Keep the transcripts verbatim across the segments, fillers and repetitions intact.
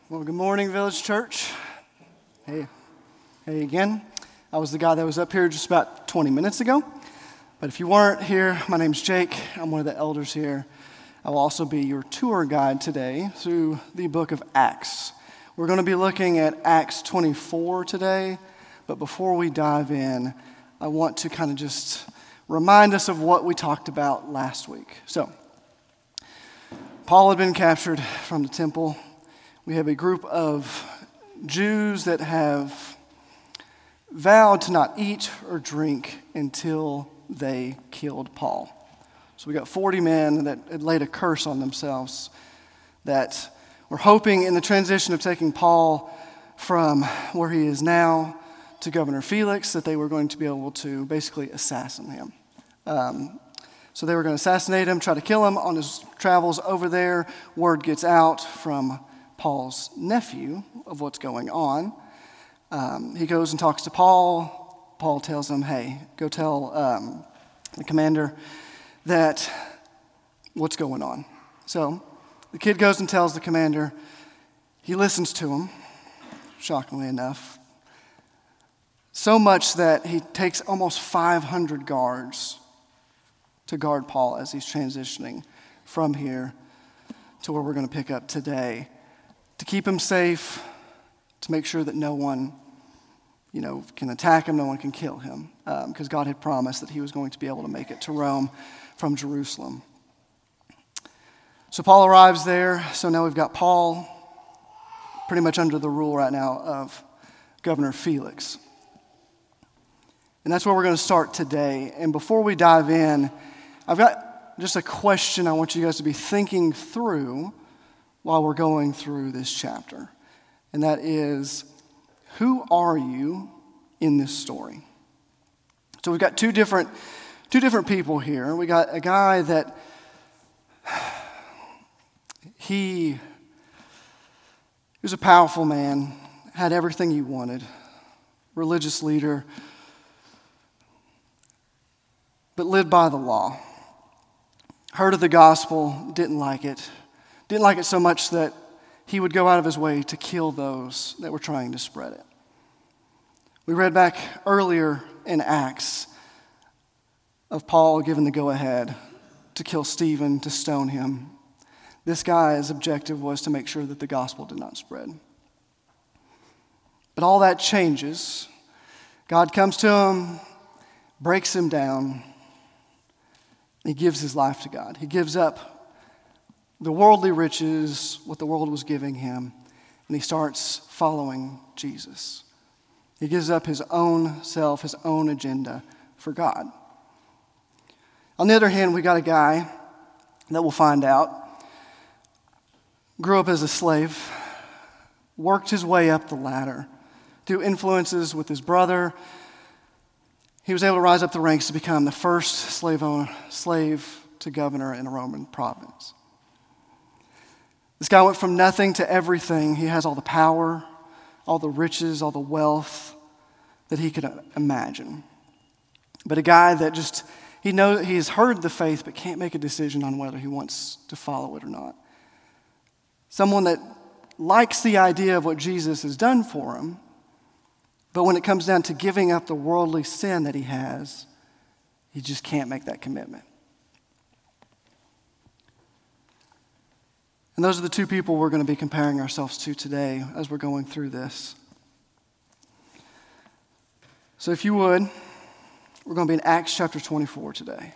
Well, good morning, Village Church. Hey, hey again. I was the guy that was up here just about twenty minutes ago. But if you weren't here, my name's Jake. I'm one of the elders here. I will also be your tour guide today through the book of Acts. We're going to be looking at Acts twenty-four today. But before we dive in, I want to kind of just remind us of what we talked about last week. So, Paul had been captured from the temple. We have a group of Jews that have vowed to not eat or drink until they killed Paul. So we got forty men that had laid a curse on themselves that were hoping in the transition of taking Paul from where he is now to Governor Felix that they were going to be able to basically assassinate him. Um, so they were going to assassinate him, try to kill him on his travels over there. Word gets out from Paul's nephew of what's going on. Um, he goes and talks to Paul. Paul tells him, hey, go tell um, the commander that what's going on. So the kid goes and tells the commander. He listens to him, shockingly enough, so much that he takes almost five hundred guards to guard Paul as he's transitioning from here to where we're going to pick up today, to keep him safe, to make sure that no one, you know, can attack him, no one can kill him, because um, God had promised that he was going to be able to make it to Rome from Jerusalem. So Paul arrives there, so now we've got Paul pretty much under the rule right now of Governor Felix. And that's where we're going to start today. And before we dive in, I've got just a question I want you guys to be thinking through while we're going through this chapter. And that is, who are you in this story? So we've got two different two different people here. We got a guy that he, he was a powerful man, had everything he wanted, religious leader, but lived by the law. Heard of the gospel, didn't like it. Didn't like it so much that he would go out of his way to kill those that were trying to spread it. We read back earlier in Acts of Paul giving the go-ahead to kill Stephen, to stone him. This guy's objective was to make sure that the gospel did not spread. But all that changes. God comes to him, breaks him down. He gives his life to God. He gives up the worldly riches, what the world was giving him, and he starts following Jesus. He gives up his own self, his own agenda for God. On the other hand, we got a guy that we'll find out grew up as a slave, worked his way up the ladder through influences with his brother. He was able to rise up the ranks to become the first slave owner, slave to governor in a Roman province. This guy went from nothing to everything. He has all the power, all the riches, all the wealth that he could imagine. But a guy that just, he knows, he has heard the faith but can't make a decision on whether he wants to follow it or not. Someone that likes the idea of what Jesus has done for him, but when it comes down to giving up the worldly sin that he has, he just can't make that commitment. And those are the two people we're going to be comparing ourselves to today as we're going through this. So if you would, we're going to be in Acts chapter twenty-four today.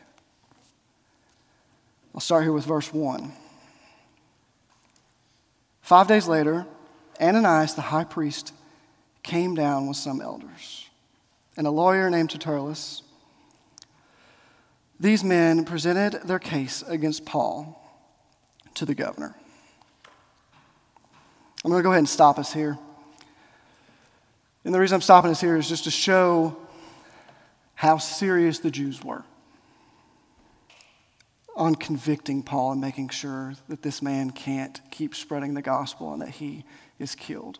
I'll start here with verse one. Five days later, Ananias, the high priest, came down with some elders and a lawyer named Tertullus. These men presented their case against Paul to the governor. I'm going to go ahead and stop us here. And the reason I'm stopping us here is just to show how serious the Jews were on convicting Paul and making sure that this man can't keep spreading the gospel and that he is killed.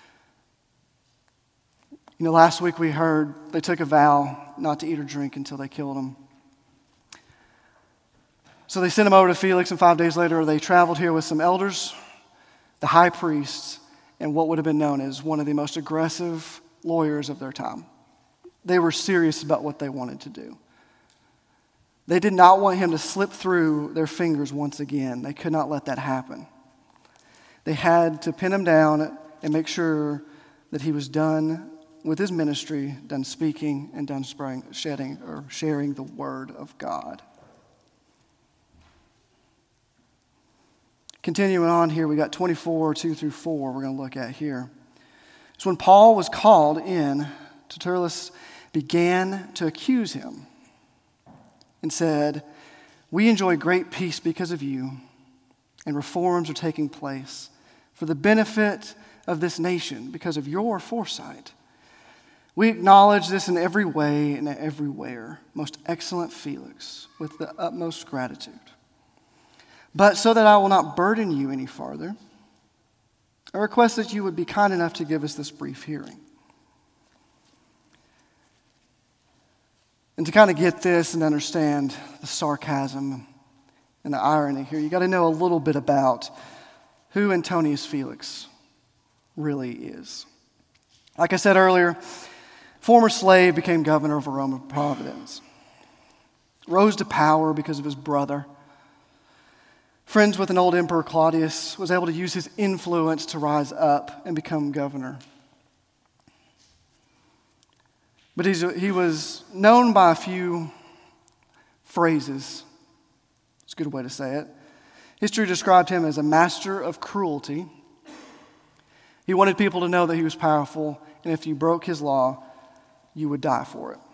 You know, last week we heard they took a vow not to eat or drink until they killed him. So they sent him over to Felix, and five days later they traveled here with some elders, the high priests, and what would have been known as one of the most aggressive lawyers of their time. They were serious about what they wanted to do. They did not want him to slip through their fingers once again. They could not let that happen. They had to pin him down and make sure that he was done with his ministry, done speaking, and done spreading, shedding or sharing the word of God. Continuing on here, we got twenty-four, two through four we're going to look at here. So when Paul was called in, Tertullus began to accuse him and said, "We enjoy great peace because of you, and reforms are taking place for the benefit of this nation because of your foresight. We acknowledge this in every way and everywhere, most excellent Felix, with the utmost gratitude. But so that I will not burden you any farther, I request that you would be kind enough to give us this brief hearing." And to kind of get this and understand the sarcasm and the irony here, you got to know a little bit about who Antonius Felix really is. Like I said earlier, former slave became governor of a Roman province. Rose to power because of his brother. Friends with an old emperor, Claudius, was able to use his influence to rise up and become governor. But he's, he was known by a few phrases. It's a good way to say it. History described him as a master of cruelty. He wanted people to know that he was powerful, and if you broke his law, you would die for it.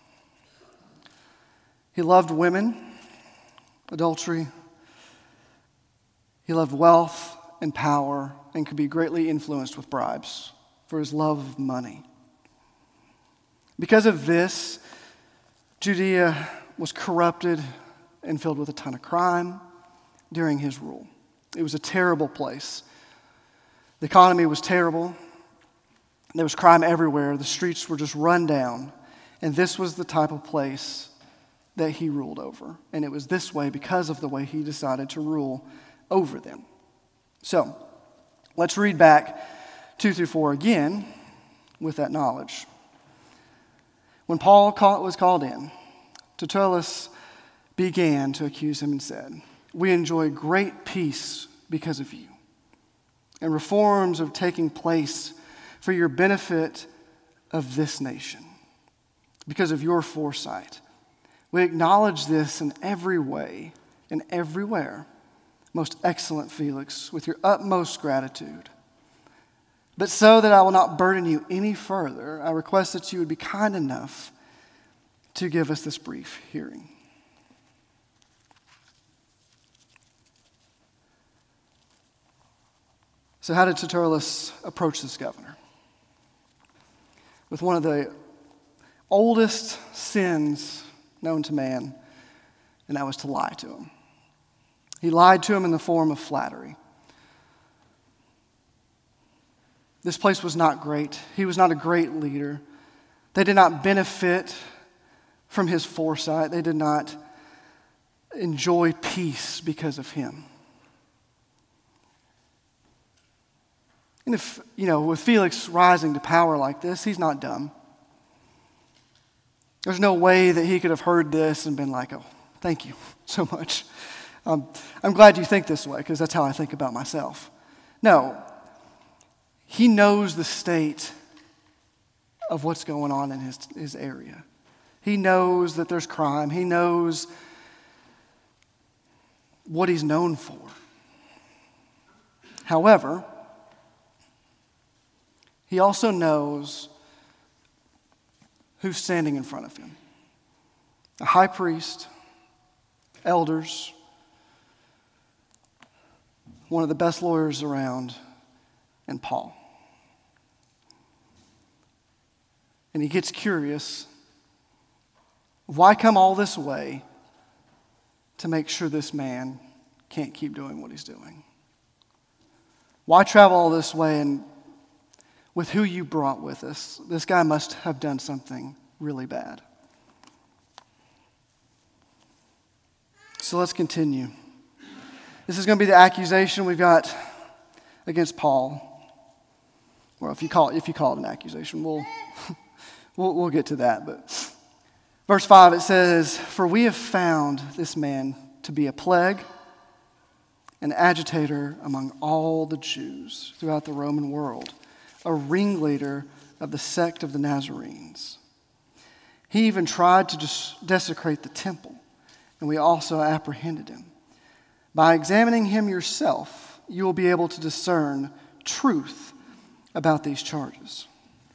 He loved women, adultery. He loved wealth and power and could be greatly influenced with bribes for his love of money. Because of this, Judea was corrupted and filled with a ton of crime during his rule. It was a terrible place. The economy was terrible. There was crime everywhere. The streets were just run down. And this was the type of place that he ruled over. And it was this way because of the way he decided to rule over them. So, let's read back two through four again with that knowledge. When Paul was called in, Tertullus began to accuse him and said, "We enjoy great peace because of you, and reforms are taking place for your benefit of this nation, because of your foresight. We acknowledge this in every way and everywhere, most excellent Felix, with your utmost gratitude. But so that I will not burden you any further, I request that you would be kind enough to give us this brief hearing." So how did Tertullus approach this governor? With one of the oldest sins known to man, and that was to lie to him. He lied to him in the form of flattery. This place was not great. He was not a great leader. They did not benefit from his foresight. They did not enjoy peace because of him. And if, you know, with Felix rising to power like this, he's not dumb. There's no way that he could have heard this and been like, "Oh, thank you so much. Um, I'm glad you think this way," because that's how I think about myself. No. He knows the state of what's going on in his, his area. He knows that there's crime. He knows what he's known for. However, he also knows who's standing in front of him. A high priest, elders, one of the best lawyers around, and Paul. And he gets curious. Why come all this way to make sure this man can't keep doing what he's doing? Why travel all this way and with who you brought with us? This guy must have done something really bad. So let's continue. This is going to be the accusation we've got against Paul. if you call it, if you call it an accusation, we'll, we'll, we'll get to that. But verse five, it says, "For we have found this man to be a plague, an agitator among all the Jews throughout the Roman world, a ringleader of the sect of the Nazarenes. He even tried to des- desecrate the temple, and we also apprehended him. By examining him yourself, you will be able to discern truth about these charges,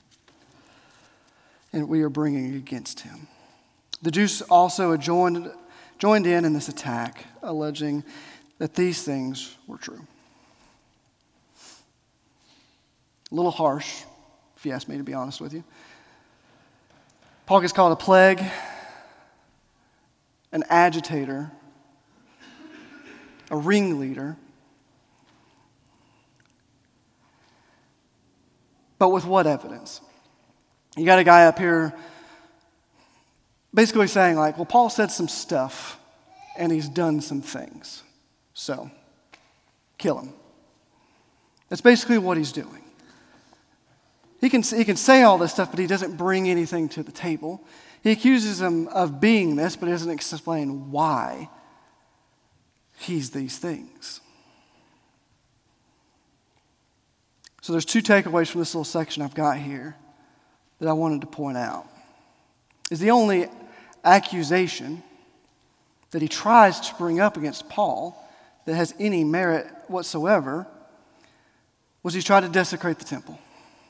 and we are bringing against him." The Jews also joined, joined in in this attack, alleging that these things were true. A little harsh, if you ask me, to be honest with you. Paul gets called a plague, an agitator, a ringleader. But with what evidence? You got a guy up here basically saying like, well, Paul said some stuff and he's done some things. So, kill him. That's basically what he's doing. He can, he can say all this stuff, but he doesn't bring anything to the table. He accuses him of being this, but he doesn't explain why he's these things. So there's two takeaways from this little section I've got here that I wanted to point out. Is the only accusation that he tries to bring up against Paul that has any merit whatsoever was he's tried to desecrate the temple.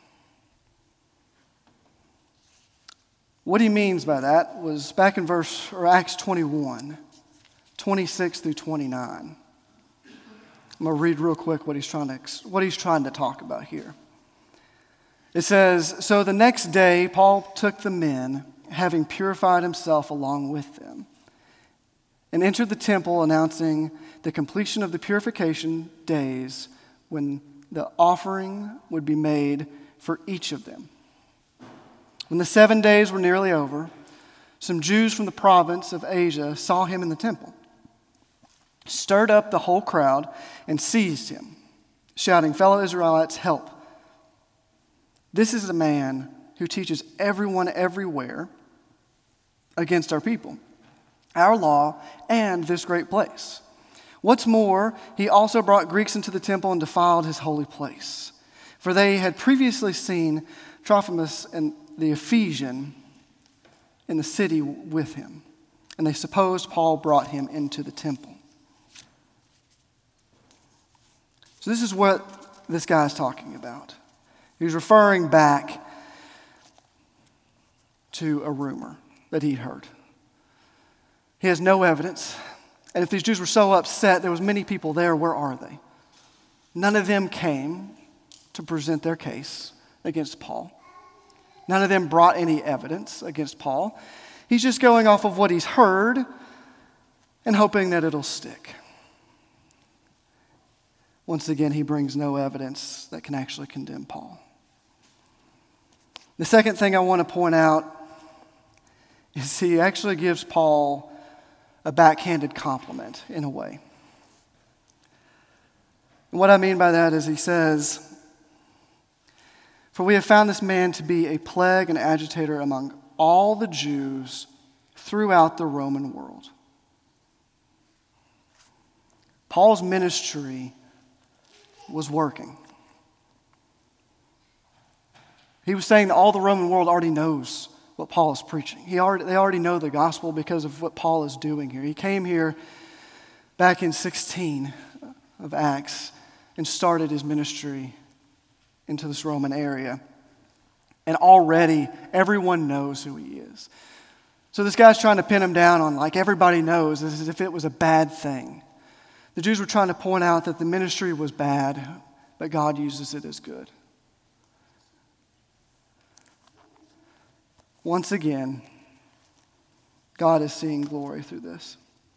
What he means by that was back in verse or Acts twenty-one, twenty-six through twenty-nine. I'm going to read real quick what he's trying to what he's trying to talk about here. It says, "So the next day Paul took the men, having purified himself along with them, and entered the temple, announcing the completion of the purification days when the offering would be made for each of them. When the seven days were nearly over, some Jews from the province of Asia saw him in the temple, stirred up the whole crowd, and seized him, shouting, 'Fellow Israelites, help. This is a man who teaches everyone everywhere against our people, our law, and this great place. What's more, he also brought Greeks into the temple and defiled his holy place. For they had previously seen Trophimus and the Ephesian in the city with him, and they supposed Paul brought him into the temple.'" So this is what this guy is talking about. He's referring back to a rumor that he'd heard. He has no evidence. And if these Jews were so upset, there was many people there, where are they? None of them came to present their case against Paul. None of them brought any evidence against Paul. He's just going off of what he's heard and hoping that it'll stick. Once again, he brings no evidence that can actually condemn Paul. The second thing I want to point out is he actually gives Paul a backhanded compliment in a way. And what I mean by that is he says, "For we have found this man to be a plague and agitator among all the Jews throughout the Roman world." Paul's ministry was working. He was saying that all the Roman world already knows what Paul is preaching. He already, they already know the gospel because of what Paul is doing here. He came here back in sixteen of Acts and started his ministry into this Roman area. And already everyone knows who he is. So this guy's trying to pin him down on like everybody knows, as if it was a bad thing. The Jews were trying to point out that the ministry was bad, but God uses it as good. Once again, God is seeing glory through this.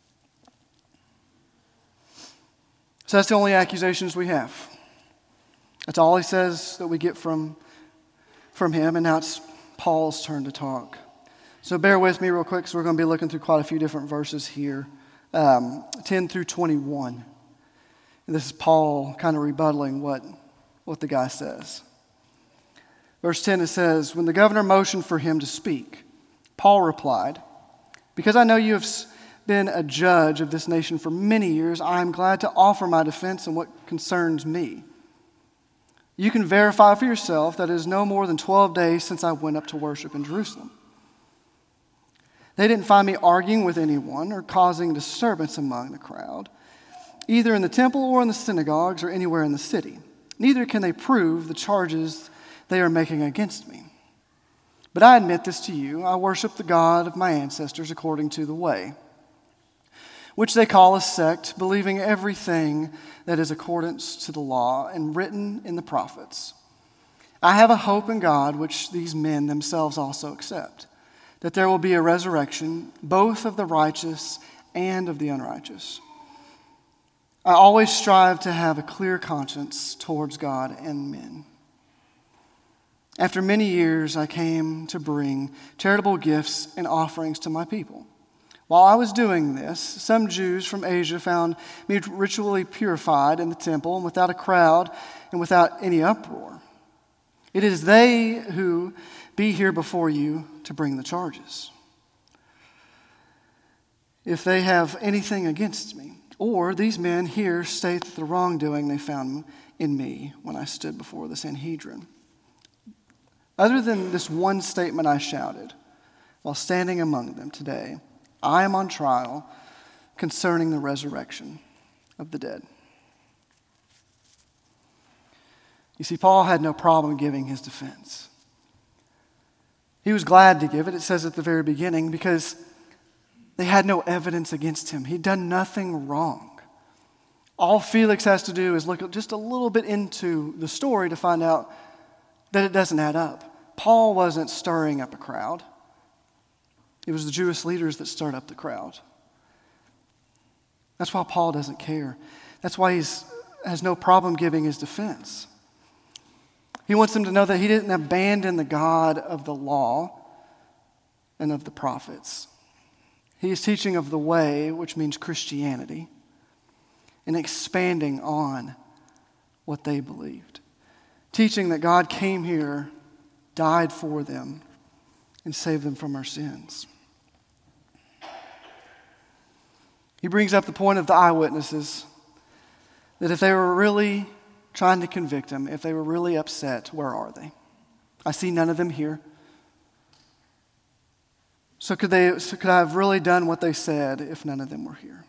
So that's the only accusations we have. That's all he says that we get from, from him, and now it's Paul's turn to talk. So bear with me real quick, because we're going to be looking through quite a few different verses here, um, ten through twenty-one. And this is Paul kind of rebuttaling what, what the guy says. Verse ten, it says, when the governor motioned for him to speak, Paul replied, because I know you have been a judge of this nation for many years, I am glad to offer my defense in what concerns me. You can verify for yourself that it is no more than twelve days since I went up to worship in Jerusalem. They didn't find me arguing with anyone or causing disturbance among the crowd, either in the temple or in the synagogues or anywhere in the city. Neither can they prove the charges they are making against me. But I admit this to you, I worship the God of my ancestors according to the way, which they call a sect, believing everything that is accordance to the law and written in the prophets. I have a hope in God, which these men themselves also accept, that there will be a resurrection, both of the righteous and of the unrighteous. I always strive to have a clear conscience towards God and men. After many years, I came to bring charitable gifts and offerings to my people. While I was doing this, some Jews from Asia found me ritually purified in the temple and without a crowd and without any uproar. It is they who be here before you to bring the charges, if they have anything against me. Or these men here state that the wrongdoing they found in me when I stood before the Sanhedrin. Other than this one statement I shouted while standing among them today, I am on trial concerning the resurrection of the dead. You see, Paul had no problem giving his defense. He was glad to give it, it says at the very beginning, because they had no evidence against him. He'd done nothing wrong. All Felix has to do is look just a little bit into the story to find out that it doesn't add up. Paul wasn't stirring up a crowd. It was the Jewish leaders that stirred up the crowd. That's why Paul doesn't care. That's why he has no problem giving his defense. He wants them to know that he didn't abandon the God of the law and of the prophets. He is teaching of the way, which means Christianity, and expanding on what they believed. Teaching that God came here, died for them, and saved them from our sins. He brings up the point of the eyewitnesses, that if they were really trying to convict him, if they were really upset, where are they? I see none of them here. So could they? So could I have really done what they said if none of them were here?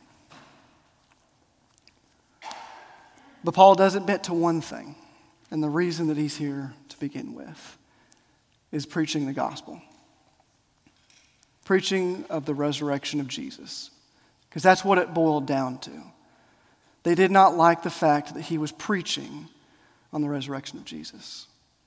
But Paul does admit to one thing, and the reason that he's here to begin with is preaching the gospel. Preaching of the resurrection of Jesus. Because that's what it boiled down to. They did not like the fact that he was preaching on the resurrection of Jesus.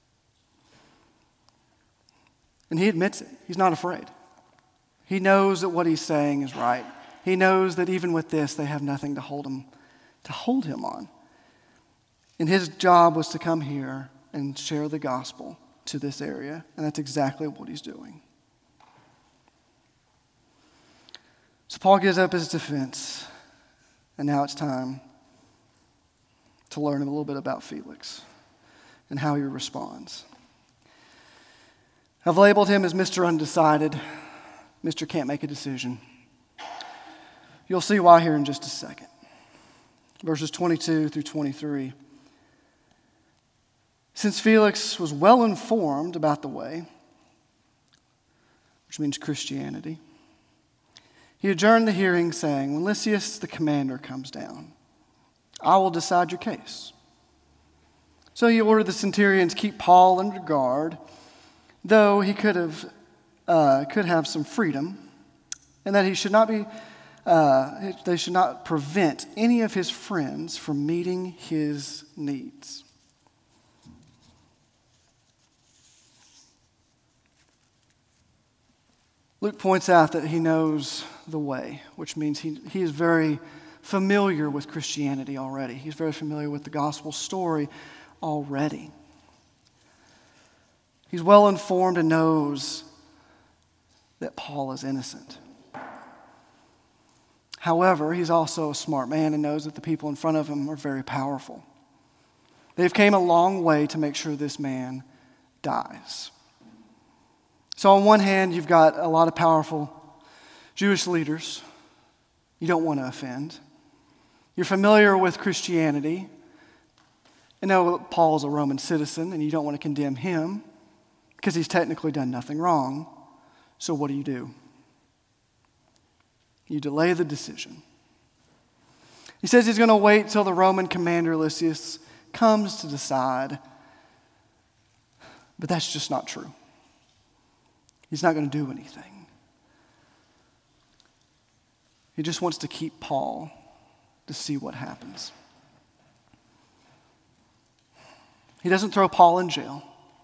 And he admits it. He's not afraid. He knows that what he's saying is right. He knows that even with this, they have nothing to hold him, to hold him on. And his job was to come here and share the gospel to this area. And that's exactly what he's doing. So Paul gives up his defense. And now it's time to learn a little bit about Felix and how he responds. I've labeled him as Mister Undecided. Mister Can't Make a Decision. You'll see why here in just a second. Verses twenty-two through twenty-three. Since Felix was well informed about the way, which means Christianity, he adjourned the hearing, saying, when Lysias the commander comes down, I will decide your case. So he ordered the centurions keep Paul under guard, though he could have uh, could have some freedom, and that he should not be uh, they should not prevent any of his friends from meeting his needs. Luke points out that he knows the way, which means he, he is very familiar with Christianity already. He's very familiar with the gospel story already. He's well informed and knows that Paul is innocent. However, he's also a smart man and knows that the people in front of him are very powerful. They've came a long way to make sure this man dies. So on one hand, you've got a lot of powerful Jewish leaders you don't want to offend. You're familiar with Christianity and know Paul's a Roman citizen and you don't want to condemn him because he's technically done nothing wrong. So what do you do? You delay the decision. He says he's going to wait till the Roman commander Lysias comes to decide. But that's just not true. He's not going to do anything. He just wants to keep Paul to see what happens. He doesn't throw Paul in jail.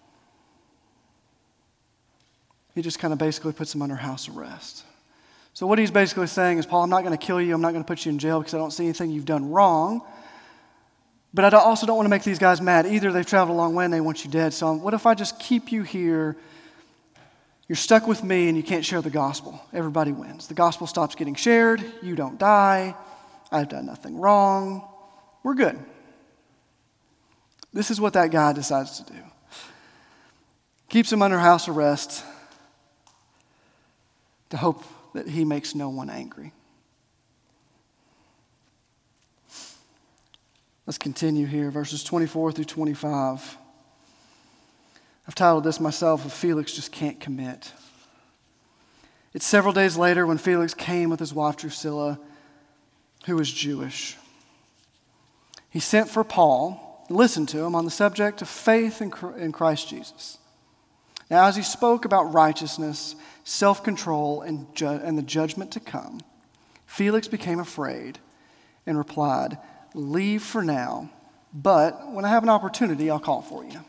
He just kind of basically puts him under house arrest. So what he's basically saying is, Paul, I'm not going to kill you. I'm not going to put you in jail because I don't see anything you've done wrong. But I also don't want to make these guys mad either. They've traveled a long way and they want you dead. So what if I just keep you here? You're stuck with me and you can't share the gospel. Everybody wins. The gospel stops getting shared. You don't die. I've done nothing wrong. We're good. This is what that guy decides to do. Keeps him under house arrest to hope that he makes no one angry. Let's continue here, verses twenty-four through twenty-five. I've titled this myself, If Felix Just Can't Commit. It's several days later when Felix came with his wife Drusilla, who was Jewish. He sent for Paul and listened to him on the subject of faith in Christ Jesus. Now, as he spoke about righteousness, self-control, and, ju- and the judgment to come, Felix became afraid and replied, "Leave for now, but when I have an opportunity, I'll call for you."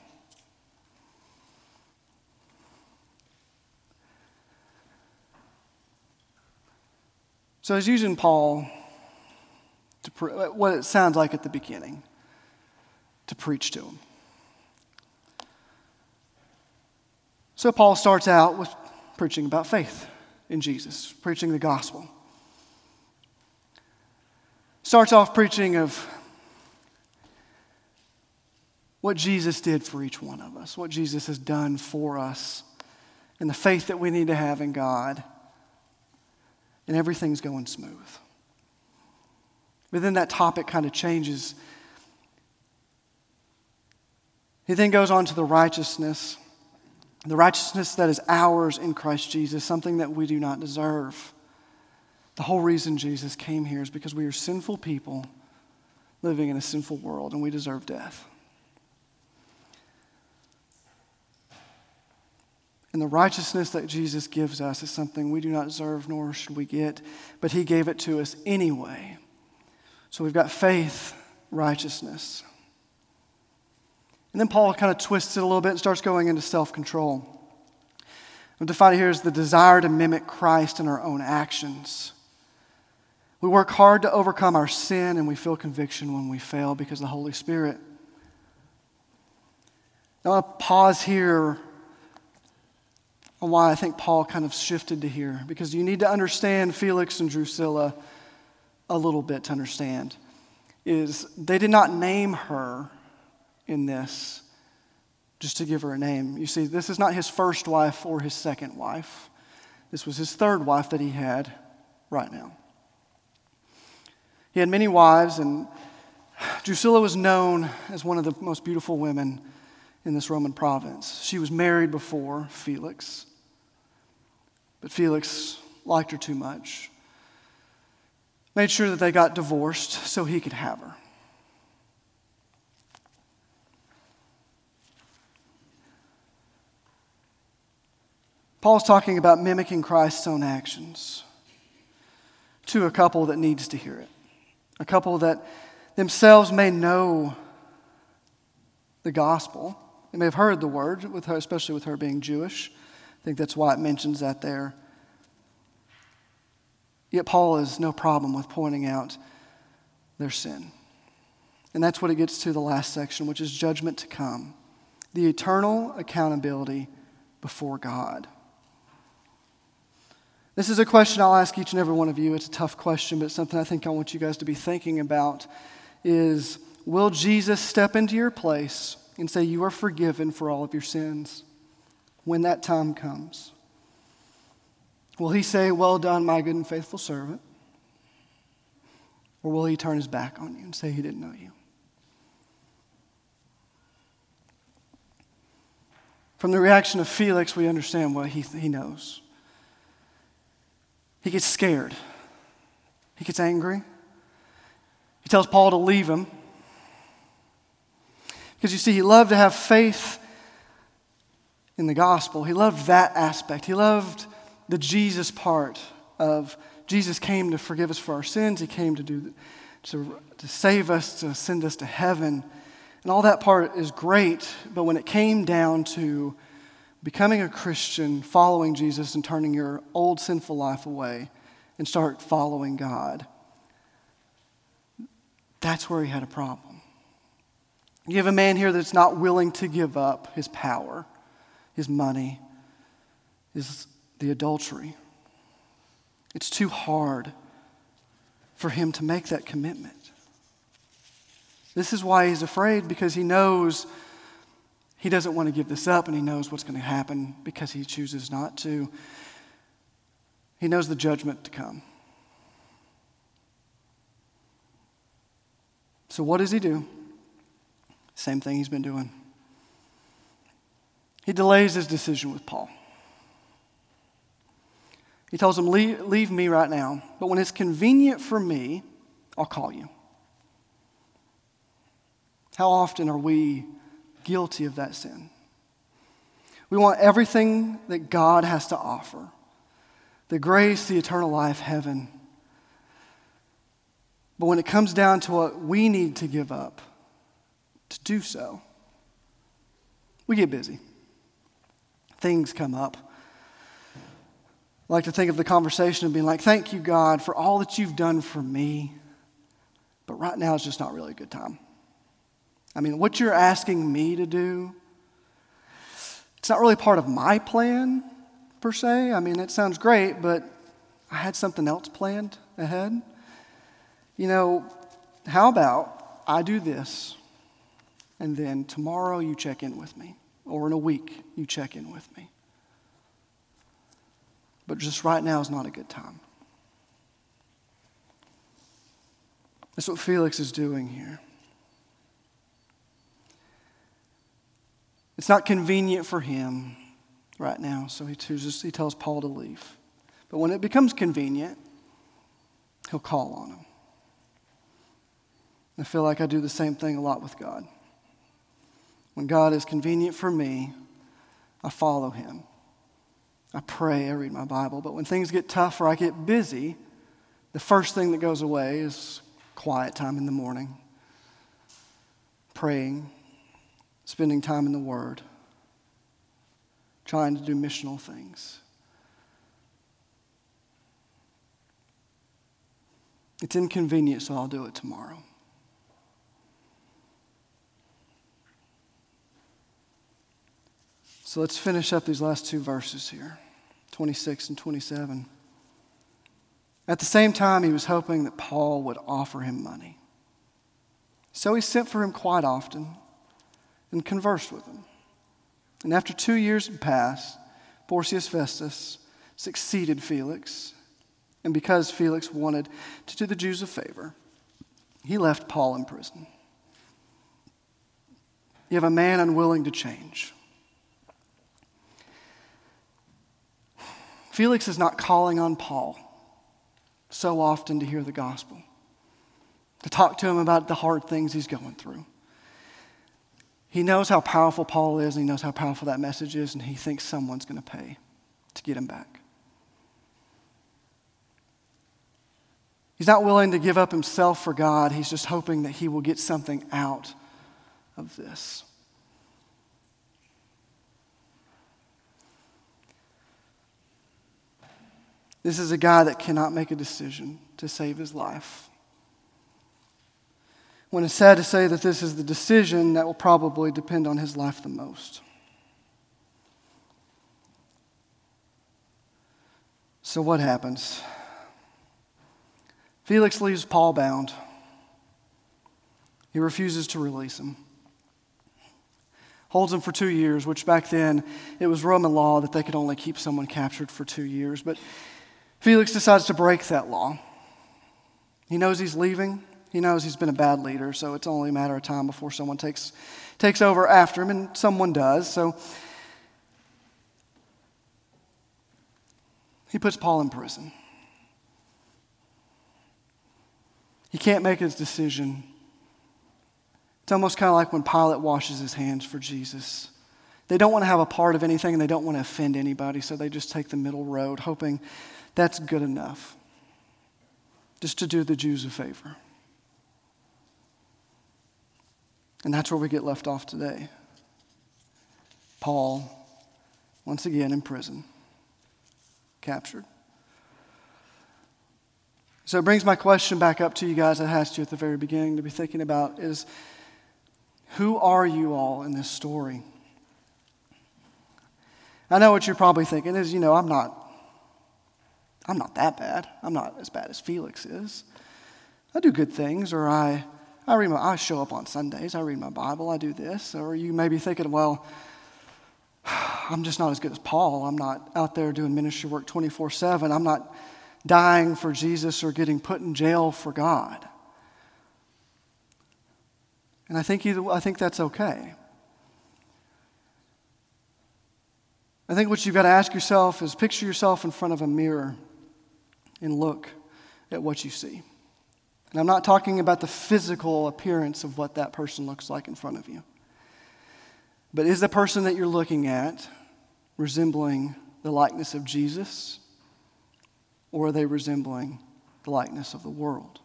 So he's using Paul, to pre- what it sounds like at the beginning, to preach to him. So Paul starts out with preaching about faith in Jesus, preaching the gospel. Starts off preaching of what Jesus did for each one of us, what Jesus has done for us, and the faith that we need to have in God. And everything's going smooth. But then that topic kind of changes. He then goes on to the righteousness, the righteousness that is ours in Christ Jesus, something that we do not deserve. The whole reason Jesus came here is because we are sinful people living in a sinful world, and we deserve death. And the righteousness that Jesus gives us is something we do not deserve, nor should we get, but he gave it to us anyway. So we've got faith, righteousness. And then Paul kind of twists it a little bit and starts going into self-control. I'm defining it here as the desire to mimic Christ in our own actions. We work hard to overcome our sin, and we feel conviction when we fail because of the Holy Spirit. Now, I want to pause here on why I think Paul kind of shifted to here, because you need to understand Felix and Drusilla a little bit to understand, is they did not name her in this just to give her a name. You see, this is not his first wife or his second wife. This was his third wife that he had right now. He had many wives, and Drusilla was known as one of the most beautiful women in this Roman province. She was married before Felix, but Felix liked her too much. Made sure that they got divorced so he could have her. Paul's talking about mimicking Christ's own actions to a couple that needs to hear it. A couple that themselves may know the gospel. They may have heard the word, with her, especially with her being Jewish. I think that's why it mentions that there. Yet Paul has no problem with pointing out their sin. And that's what it gets to the last section, which is judgment to come. The eternal accountability before God. This is a question I'll ask each and every one of you. It's a tough question, but it's something I think I want you guys to be thinking about is, will Jesus step into your place and say, you are forgiven for all of your sins when that time comes? Will he say, well done, my good and faithful servant? Or will he turn his back on you and say he didn't know you? From the reaction of Felix, we understand what he, he knows. He gets scared. He gets angry. He tells Paul to leave him. Because you see, he loved to have faith in the gospel. He loved that aspect. He loved the Jesus part of Jesus came to forgive us for our sins. He came to do to, to save us, to send us to heaven. And all that part is great, but when it came down to becoming a Christian, following Jesus and turning your old sinful life away and start following God, that's where he had a problem. You have a man here that's not willing to give up his power, his money, his, the adultery. It's too hard for him to make that commitment. This is why he's afraid, because he knows he doesn't want to give this up, and he knows what's going to happen because he chooses not to. He knows the judgment to come. So what does he do? Same thing he's been doing. He delays his decision with Paul. He tells him, leave, leave me right now, but when it's convenient for me, I'll call you. How often are we guilty of that sin? We want everything that God has to offer, the grace, the eternal life, heaven. But when it comes down to what we need to give up to do so, we get busy. Things come up. I like to think of the conversation of being like, thank you, God, for all that you've done for me, but right now it's just not really a good time. I mean, what you're asking me to do, it's not really part of my plan, per se. I mean, it sounds great, but I had something else planned ahead. You know, how about I do this, and then tomorrow you check in with me, or in a week you check in with me. But just right now is not a good time. That's what Felix is doing here. It's not convenient for him right now, so he chooses, he tells Paul to leave. But when it becomes convenient, he'll call on him. I feel like I do the same thing a lot with God. When God is convenient for me, I follow him. I pray, I read my Bible. But when things get tough or I get busy, the first thing that goes away is quiet time in the morning, praying, spending time in the Word, trying to do missional things. It's inconvenient, so I'll do it tomorrow. So let's finish up these last two verses here, twenty-six and twenty-seven. At the same time, he was hoping that Paul would offer him money. So he sent for him quite often and conversed with him. And after two years had passed, Porcius Festus succeeded Felix. And because Felix wanted to do the Jews a favor, he left Paul in prison. You have a man unwilling to change. Felix is not calling on Paul so often to hear the gospel, to talk to him about the hard things he's going through. He knows how powerful Paul is, and he knows how powerful that message is, and he thinks someone's going to pay to get him back. He's not willing to give up himself for God. He's just hoping that he will get something out of this. This is a guy that cannot make a decision to save his life. When it's sad to say that this is the decision that will probably depend on his life the most. So what happens? Felix leaves Paul bound. He refuses to release him. holds him for two years, which back then it was Roman law that they could only keep someone captured for two years. But Felix decides to break that law. He knows he's leaving. He knows he's been a bad leader, so it's only a matter of time before someone takes, takes over after him, and someone does. So he puts Paul in prison. He can't make his decision. It's almost kind of like when Pilate washes his hands for Jesus. They don't want to have a part of anything, and they don't want to offend anybody, so they just take the middle road, hoping that's good enough, just to do the Jews a favor. And that's where we get left off today. Paul, once again in prison, captured. So it brings my question back up to you guys I asked you at the very beginning to be thinking about is, who are you all in this story? I know what you're probably thinking is, you know, I'm not, I'm not that bad. I'm not as bad as Felix is. I do good things, or I, I read my, I show up on Sundays. I read my Bible. I do this. Or you may be thinking, well, I'm just not as good as Paul. I'm not out there doing ministry work twenty-four seven. I'm not dying for Jesus or getting put in jail for God. And I think either, I think that's okay. I think what you've got to ask yourself is picture yourself in front of a mirror and look at what you see. And I'm not talking about the physical appearance of what that person looks like in front of you. But is the person that you're looking at resembling the likeness of Jesus, or are they resembling the likeness of the world?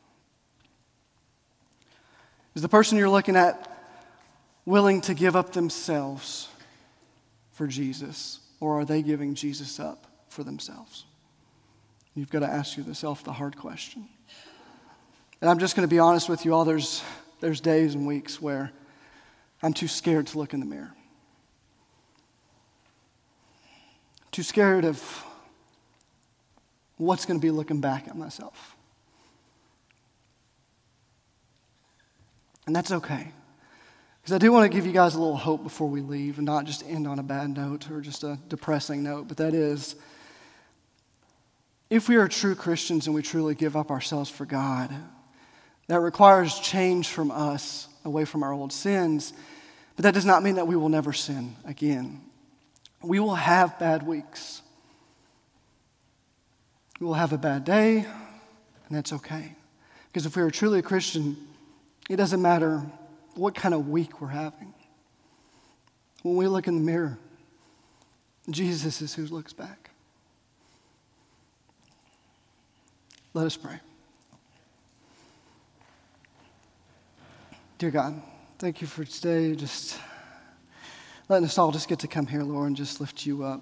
Is the person you're looking at willing to give up themselves for Jesus, or are they giving Jesus up for themselves? You've got to ask yourself the hard question. And I'm just going to be honest with you all, there's, there's days and weeks where I'm too scared to look in the mirror. Too scared of what's going to be looking back at myself. And that's okay. Because I do want to give you guys a little hope before we leave and not just end on a bad note or just a depressing note, but that is, if we are true Christians and we truly give up ourselves for God, that requires change from us away from our old sins, but that does not mean that we will never sin again. We will have bad weeks. We will have a bad day, and that's okay. Because if we are truly a Christian, it doesn't matter what kind of week we're having. When we look in the mirror, Jesus is who looks back. Let us pray. Dear God, thank you for today, just letting us all just get to come here, Lord, and just lift you up.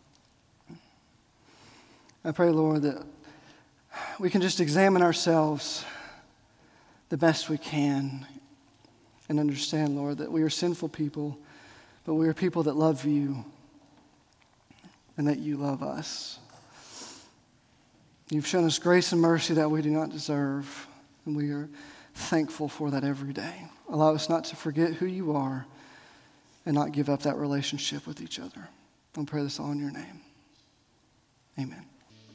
I pray, Lord, that we can just examine ourselves the best we can and understand, Lord, that we are sinful people, but we are people that love you and that you love us. You've shown us grace and mercy that we do not deserve, and we are thankful for that every day. Allow us not to forget who you are and not give up that relationship with each other. I pray this all in your name. Amen.